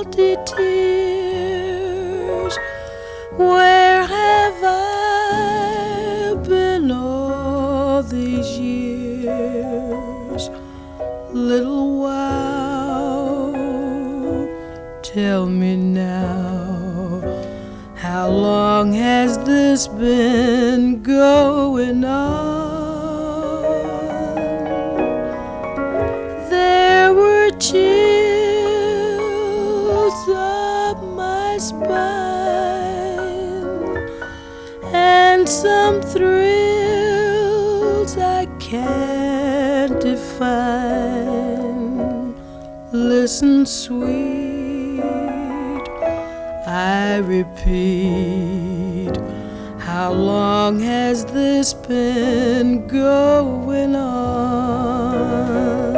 misty tears. Where have I been all these years? Little wow, tell me now, how long has this been going on? There were chills up my spine and some thrills I can't define. Listen, sweet, I repeat, how long has this been going on?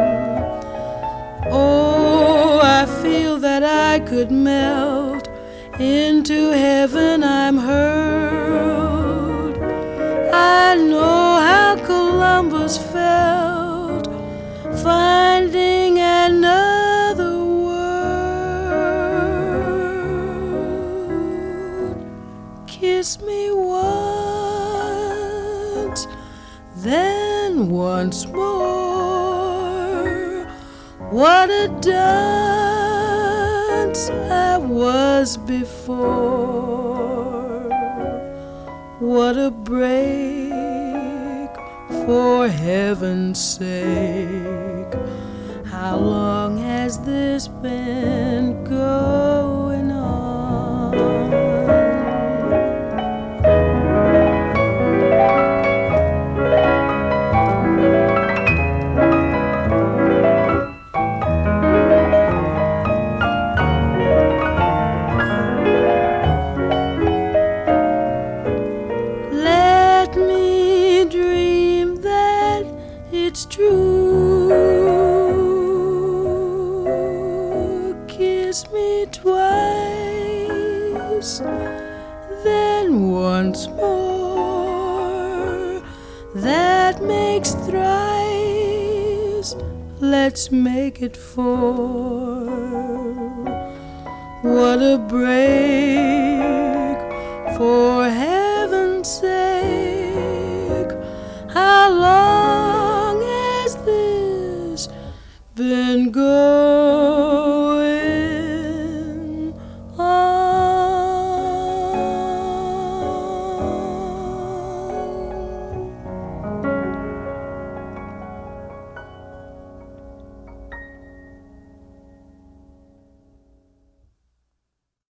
Oh, I feel that I could melt into heaven. I'm hurled. I know how Columbus felt, finding another world. Kiss me once, then once more. What a dunce I was before. What a break, for heaven's sake. How long has this been going on? Let me dream that it's true. Kiss me twice, then once more. That makes thrice. Let's make it four. What a break for